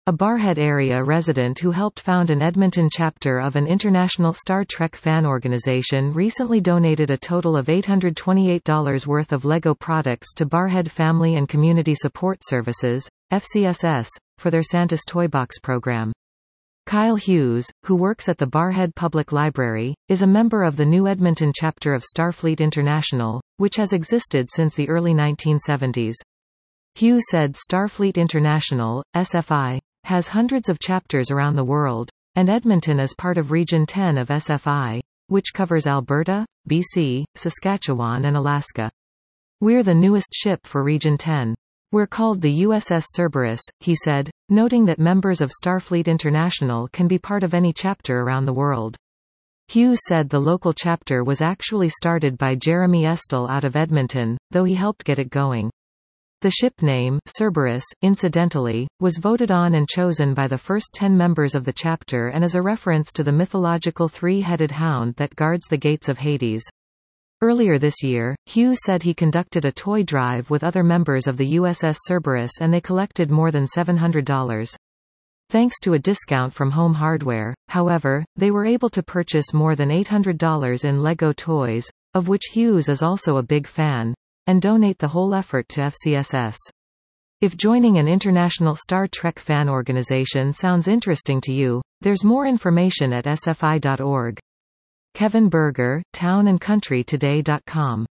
a Barrhead area resident who helped found an Edmonton chapter of an international Star Trek fan organization, recently donated a total of $828 worth of LEGO products to Barrhead Family and Community Support Services, FCSS, for their Santa's Toy Box program. Kyle Hughes, who works at the Barrhead Public Library, is a member of the New Edmonton chapter of Starfleet International, which has existed since the early 1970s. Hughes said Starfleet International, SFI, has hundreds of chapters around the world, and Edmonton is part of Region 10 of SFI, which covers Alberta, BC, Saskatchewan and Alaska. We're the newest ship for Region 10. We're called the USS Cerberus, he said, noting that members of Starfleet International can be part of any chapter around the world. Hughes said the local chapter was actually started by Jeremy Estel out of Edmonton, though he helped get it going. The ship name, Cerberus, incidentally, was voted on and chosen by the first 10 members of the chapter and is a reference to the mythological three-headed hound that guards the gates of Hades. Earlier this year, Hughes said he conducted a toy drive with other members of the USS Cerberus and they collected more than $700. Thanks to a discount from Home Hardware, however, they were able to purchase more than $800 in LEGO toys, of which Hughes is also a big fan, and donate the whole effort to FCSS. If joining an international Star Trek fan organization sounds interesting to you, there's more information at sfi.org. Kevin Berger, townandcountrytoday.com